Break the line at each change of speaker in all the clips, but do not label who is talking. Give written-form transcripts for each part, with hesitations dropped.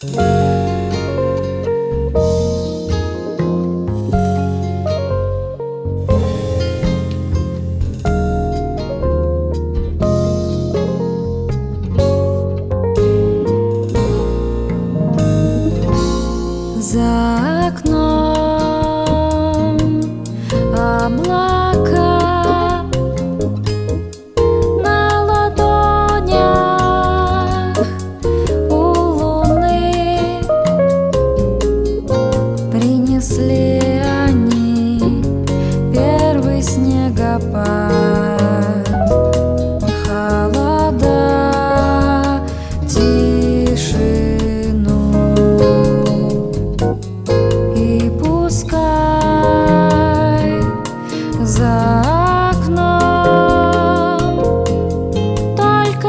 За окном облака, на ладонях у луны принесли они первый снегопад. Холода, тишину, за окном только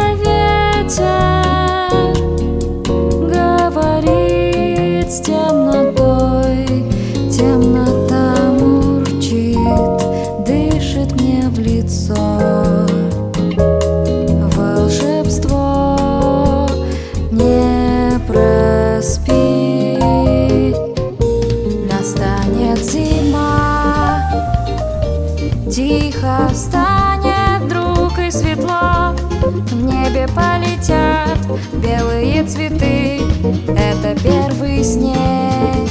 ветер говорит с темнотой. Темнота мурчит, дышит мне в лицо. Волшебство не проспит. Настанет зима, тихо встанет вдруг и светло. В небе полетят белые цветы. Это первый снег.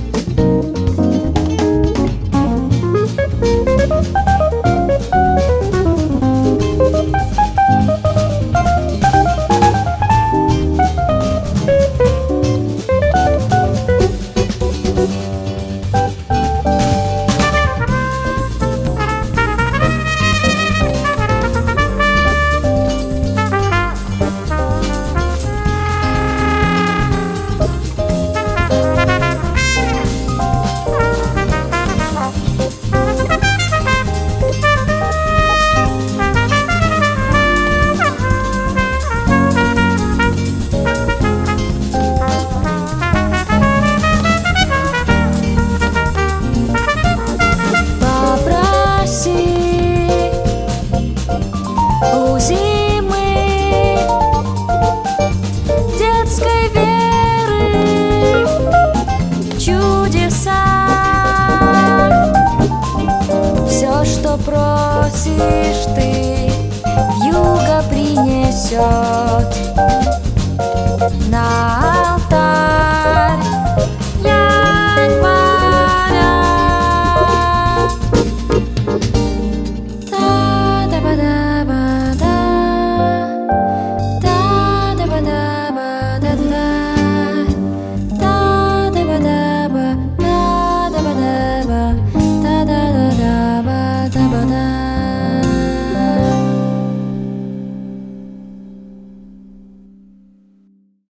У зимы детской веры чудеса. Все, что просишь ты, вьюга принесет.